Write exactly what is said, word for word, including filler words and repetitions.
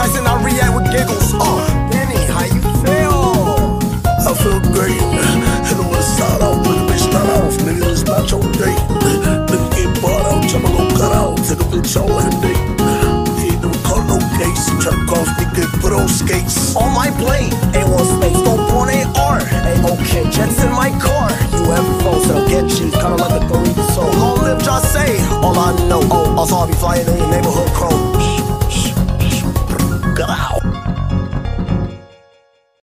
Tyson, I react with giggles. Uh, Benny, how you feel? I feel great. Hit the west side out, nigga, bitch, start off. Nigga, it's not your day. Nigga, get bought out, chopper gon' cut out. Take a bitch all in day. He ain't never call no case. Truck off, nigga, put on skates. On my blade, A one space, don't point A R. Hey, okay, jets in my car. U F Os, they'll get you, kinda like a Dorito soul. Long live just say, all I know. Oh, also I'll be flying in your neighborhood chrome. Get out.